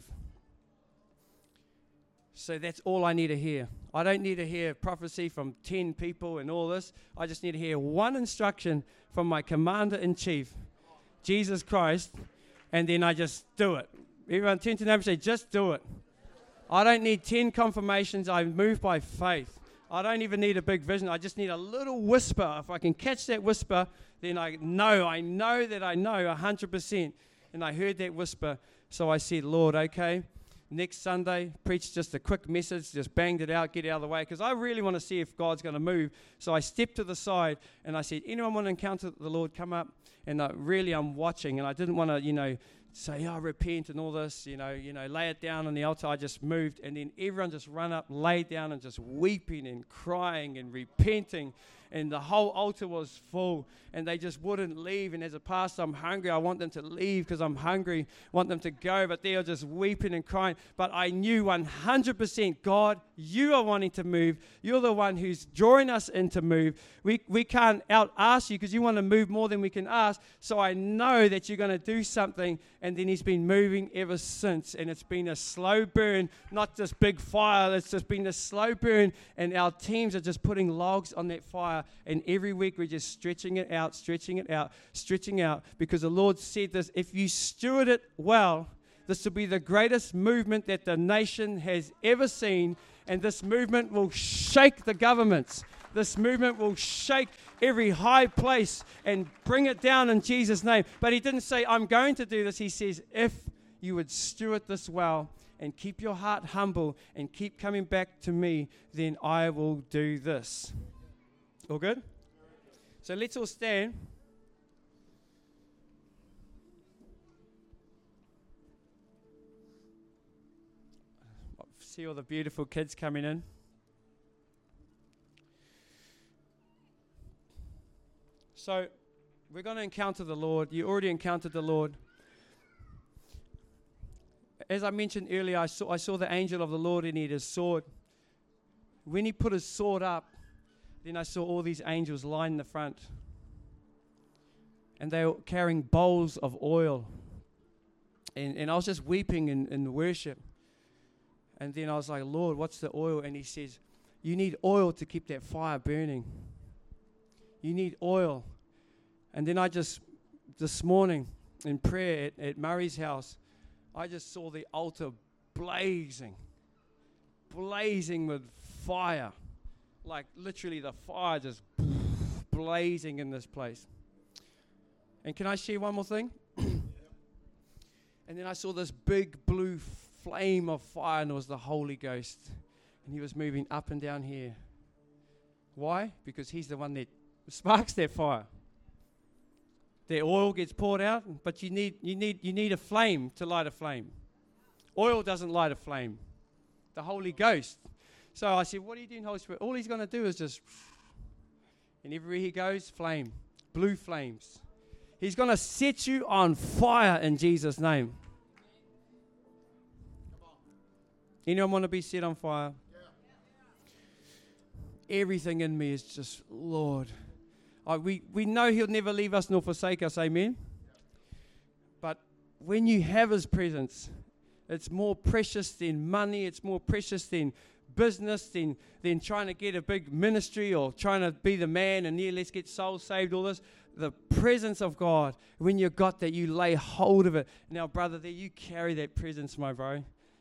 So that's all I need to hear. I don't need to hear prophecy from ten people and all this. I just need to hear one instruction from my commander-in-chief, Jesus Christ, and then I just do it. Everyone turn to them and say, just do it. I don't need ten confirmations. I move by faith. I don't even need a big vision. I just need a little whisper. If I can catch that whisper, then I know, I know that I know one hundred percent. And I heard that whisper, so I said, Lord, okay. Next Sunday, preach just a quick message, just banged it out, get it out of the way, because I really want to see if God's going to move. So I stepped to the side, and I said, anyone want to encounter the Lord, come up. And uh, really, I'm watching, and I didn't want to, you know, say, oh, repent and all this, you know, you know, lay it down on the altar. I just moved, and then everyone just run up, laid down, and just weeping and crying and repenting. And the whole altar was full, and they just wouldn't leave. And as a pastor, I'm hungry. I want them to leave because I'm hungry, want them to go, but they are just weeping and crying. But I knew one hundred percent, God, you are wanting to move. You're the one who's drawing us in to move. We, we can't out-ask you because you want to move more than we can ask. So I know that you're going to do something. And then He's been moving ever since. And it's been a slow burn, not just big fire. It's just been a slow burn. And our teams are just putting logs on that fire. And every week we're just stretching it out, stretching it out, stretching out. Because the Lord said this, if you steward it well, this will be the greatest movement that the nation has ever seen. And this movement will shake the governments. This movement will shake every high place and bring it down in Jesus' name. But He didn't say, I'm going to do this. He says, if you would steward this well and keep your heart humble and keep coming back to me, then I will do this. All good? So let's all stand. See all the beautiful kids coming in. So we're going to encounter the Lord. You already encountered the Lord. As I mentioned earlier, I saw, I saw the angel of the Lord, and he had his sword. When he put his sword up, then I saw all these angels line in the front. And they were carrying bowls of oil. And, and I was just weeping in, in worship. And then I was like, Lord, what's the oil? And He says, you need oil to keep that fire burning. You need oil. And then I just, this morning in prayer at, at Murray's house, I just saw the altar blazing, blazing with fire. Like literally the fire just blazing in this place. And can I share one more thing? And then I saw this big blue flame of fire, and it was the Holy Ghost. And He was moving up and down here. Why? Because He's the one that sparks that fire. The oil gets poured out, but you need you need you need a flame to light a flame. Oil doesn't light a flame. The Holy Ghost. So I said, what are you doing, Holy Spirit? All He's going to do is just, and everywhere He goes, flame, blue flames. He's going to set you on fire in Jesus' name. Anyone want to be set on fire? Yeah. Everything in me is just, Lord. I, we, we know He'll never leave us nor forsake us, amen? Yeah. But when you have His presence, it's more precious than money. It's more precious than business, than, than trying to get a big ministry or trying to be the man and yeah, let's get souls saved, all this. The presence of God, when you got that, you lay hold of it. Now, brother, there you carry that presence, my bro.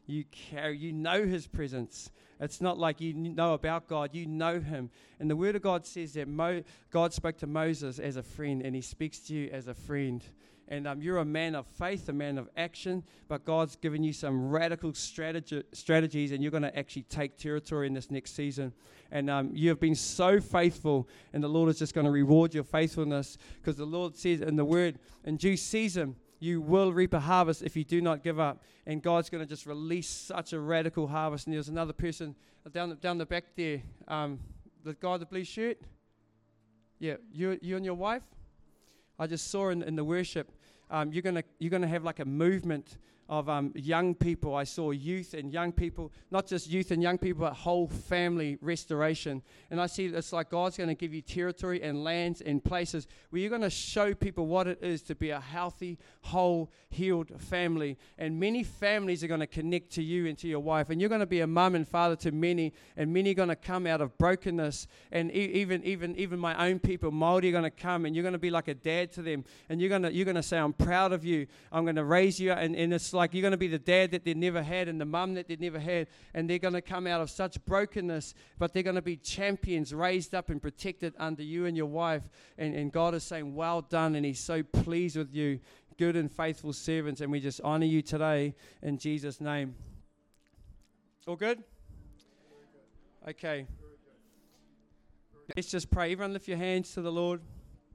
You carry, you know his presence. It's not like you know about God, you know him. And the word of God says that Mo, God spoke to Moses as a friend, and he speaks to you as a friend. And um, you're a man of faith, a man of action, but God's given you some radical strategi- strategies, and you're going to actually take territory in this next season. And um, you have been so faithful, and the Lord is just going to reward your faithfulness, because the Lord says in the word, in due season, you will reap a harvest if you do not give up. And God's going to just release such a radical harvest. And there's another person down the, down the back there, um, the guy with the blue shirt. Yeah, you you and your wife. I just saw in, in the worship, um, you're gonna you're gonna have like a movement of um, young people. I saw youth and young people, not just youth and young people, but whole family restoration. And I see it's like God's going to give you territory and lands and places where you're going to show people what it is to be a healthy, whole, healed family. And many families are going to connect to you and to your wife. And you're going to be a mum and father to many, and many are going to come out of brokenness. And e- even even even my own people, Māori, are going to come, and you're going to be like a dad to them. And you're going to you're going to say, I'm proud of you. I'm going to raise you. And, and it's like you're going to be the dad that they never had and the mum that they never had, and they're going to come out of such brokenness, but they're going to be champions raised up and protected under you and your wife, and, and God is saying, well done, and he's so pleased with you, good and faithful servants, and we just honor you today in Jesus' name. All good? Okay. Let's just pray. Everyone lift your hands to the Lord.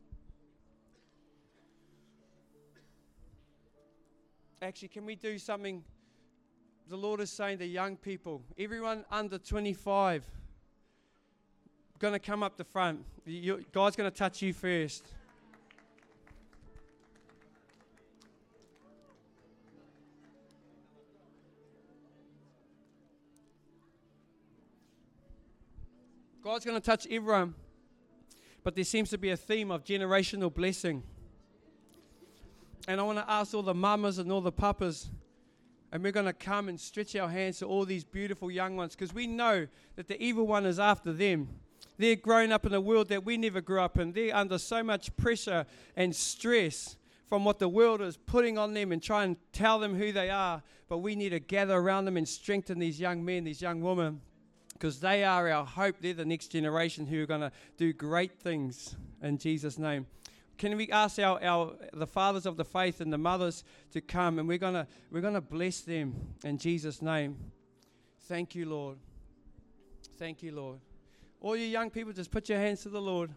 Actually, can we do something? The Lord is saying to young people, everyone under twenty-five, going to come up the front. You, God's going to touch you first. God's going to touch everyone, but there seems to be a theme of generational blessing. And I want to ask all the mamas and all the papas, and we're going to come and stretch our hands to all these beautiful young ones, because we know that the evil one is after them. They're growing up in a world that we never grew up in. They're under so much pressure and stress from what the world is putting on them and try and tell them who they are. But we need to gather around them and strengthen these young men, these young women, because they are our hope. They're the next generation who are going to do great things in Jesus' name. Can we ask our, our the fathers of the faith and the mothers to come, and we're gonna we're gonna bless them in Jesus' name. Thank you, Lord. Thank you, Lord. All you young people, just put your hands to the Lord.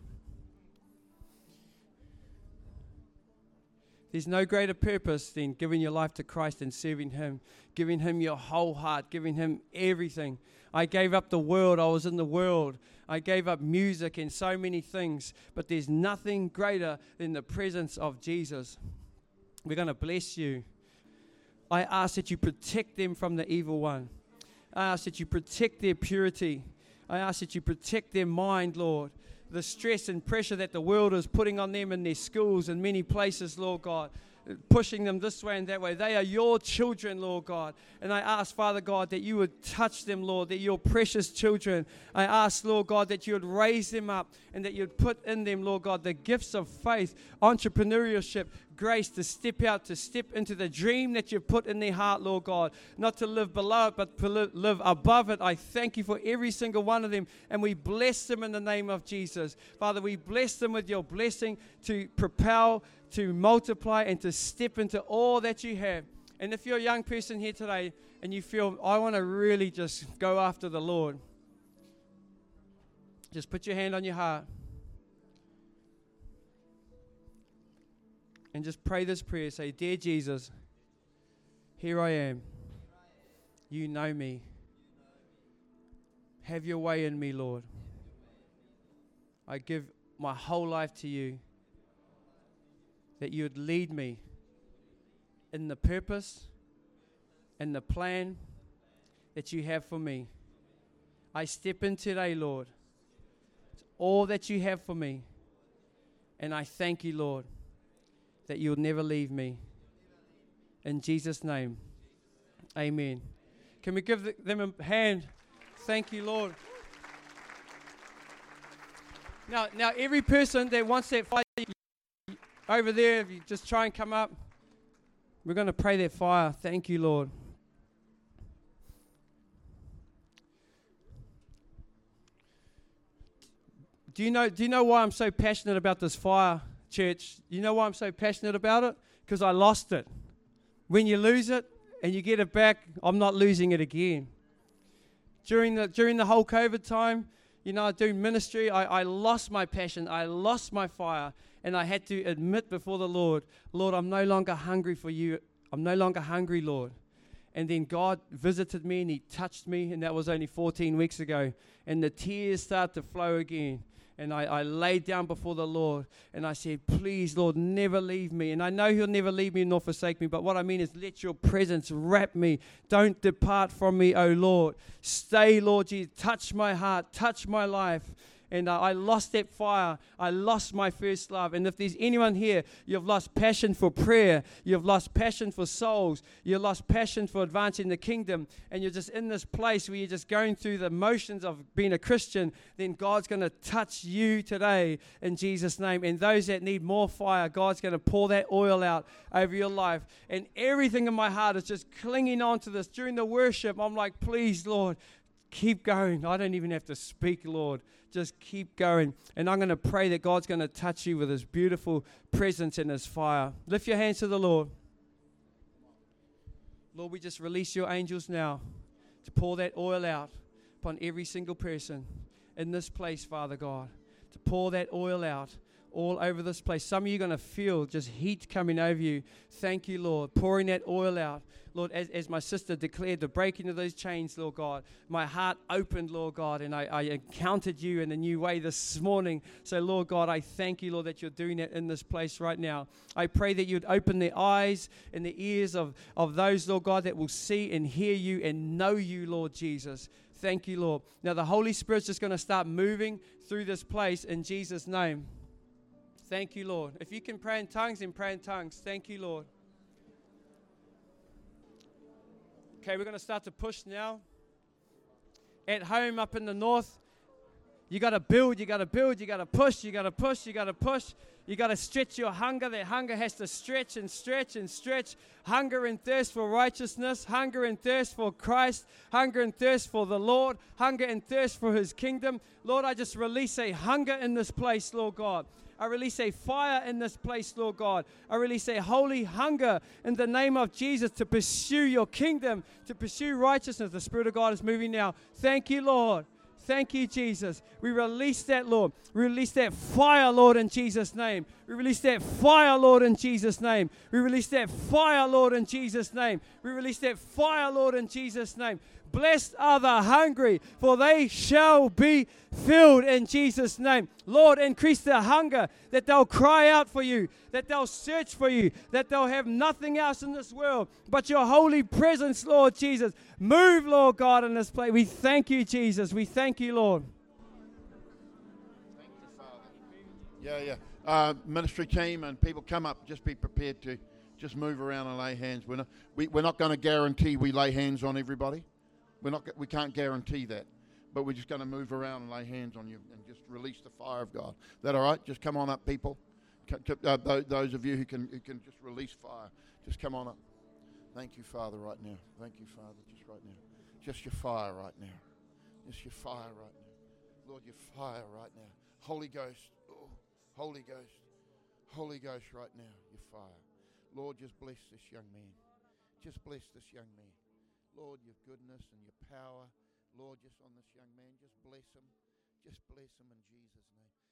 There's no greater purpose than giving your life to Christ and serving him, giving him your whole heart, giving him everything. I gave up the world. I was in the world. I gave up music and so many things, but there's nothing greater than the presence of Jesus. We're going to bless you. I ask that you protect them from the evil one. I ask that you protect their purity. I ask that you protect their mind, Lord. The stress and pressure that the world is putting on them in their schools and many places, Lord God, pushing them this way and that way. They are your children, Lord God. And I ask, Father God, that you would touch them, Lord, that your precious children. I ask, Lord God, that you would raise them up and that you would put in them, Lord God, the gifts of faith, entrepreneurship, grace to step out, to step into the dream that you've put in their heart, Lord God, not to live below it, but to live above it. I thank you for every single one of them, and we bless them in the name of Jesus. Father, we bless them with your blessing to propel, to multiply, and to step into all that you have. And if you're a young person here today and you feel, I want to really just go after the Lord, just put your hand on your heart and just pray this prayer. Say, Dear Jesus, here I am. You know me. Have your way in me, Lord. I give my whole life to you, that you would lead me in the purpose and the plan that you have for me. I step in today, Lord. It's all that you have for me. And I thank you, Lord, that you'll never leave me. In Jesus' name, amen. Can we give them a hand? Thank you, Lord. Now, now every person that wants that fire over there, if you just try and come up, we're going to pray that fire. Thank you, Lord. Do you know, do you know why I'm so passionate about this fire, church? You know why I'm so passionate about it? Because I lost it. When you lose it and you get it back, I'm not losing it again. During the during the whole COVID time, you know, doing ministry, I, I lost my passion. I lost my fire. And I had to admit before the Lord, Lord, I'm no longer hungry for you. I'm no longer hungry, Lord. And then God visited me and he touched me. And that was only fourteen weeks ago. And the tears started to flow again. And I, I laid down before the Lord and I said, please, Lord, never leave me. And I know he'll never leave me nor forsake me. But what I mean is let your presence wrap me. Don't depart from me, O Lord. Stay, Lord Jesus. Touch my heart. Touch my life. And uh, I lost that fire. I lost my first love. And if there's anyone here, you've lost passion for prayer. You've lost passion for souls. You've lost passion for advancing the kingdom. And you're just in this place where you're just going through the motions of being a Christian. Then God's going to touch you today in Jesus' name. And those that need more fire, God's going to pour that oil out over your life. And everything in my heart is just clinging on to this. During the worship, I'm like, please, Lord, keep going. I don't even have to speak, Lord. Just keep going. And I'm going to pray that God's going to touch you with his beautiful presence and his fire. Lift your hands to the Lord. Lord, we just release your angels now to pour that oil out upon every single person in this place, Father God. To pour that oil out all over this place. Some of you are going to feel just heat coming over you. Thank you, Lord. Pouring that oil out. Lord, as, as my sister declared the breaking of those chains, Lord God, my heart opened, Lord God, and I, I encountered you in a new way this morning. So, Lord God, I thank you, Lord, that you're doing that in this place right now. I pray that you'd open the eyes and the ears of, of those, Lord God, that will see and hear you and know you, Lord Jesus. Thank you, Lord. Now, the Holy Spirit's just going to start moving through this place in Jesus' name. Thank you, Lord. If you can pray in tongues, then pray in tongues. Thank you, Lord. Okay, we're going to start to push now. At home up in the north, you got to build, you got to build, you got to push, you got to push, you got to push. You got to stretch your hunger. That hunger has to stretch and stretch and stretch. Hunger and thirst for righteousness. Hunger and thirst for Christ. Hunger and thirst for the Lord. Hunger and thirst for his kingdom. Lord, I just release a hunger in this place, Lord God. I release a fire in this place, Lord God. I release a holy hunger in the name of Jesus to pursue your kingdom, to pursue righteousness. The Spirit of God is moving now. Thank you, Lord. Thank you, Jesus. We release that, Lord. We release that fire, Lord, in Jesus' name. We release that fire, Lord, in Jesus' name. We release that fire, Lord, in Jesus' name. We release that fire, Lord, in Jesus' name. Blessed are the hungry, for they shall be filled in Jesus' name. Lord, increase their hunger, that they'll cry out for you, that they'll search for you, that they'll have nothing else in this world but your holy presence, Lord Jesus. Move, Lord God, in this place. We thank you, Jesus. We thank you, Lord. Thank you, Father. Yeah, yeah. Uh, ministry team and people come up. Just be prepared to just move around and lay hands. We're not, we, we're not going to guarantee we lay hands on everybody. We're not. We can't guarantee that, but we're just going to move around and lay hands on you and just release the fire of God. Is that all right? Just come on up, people. Uh, those of you who can who can just release fire, just come on up. Thank you, Father, right now. Thank you, Father, just right now. Just your fire right now. Just your fire right now. Lord, your fire right now. Holy Ghost. Oh, Holy Ghost. Holy Ghost right now. Your fire. Lord, just bless this young man. Just bless this young man. Lord, your goodness and your power, Lord, just on this young man, just bless him. Just bless him in Jesus' name.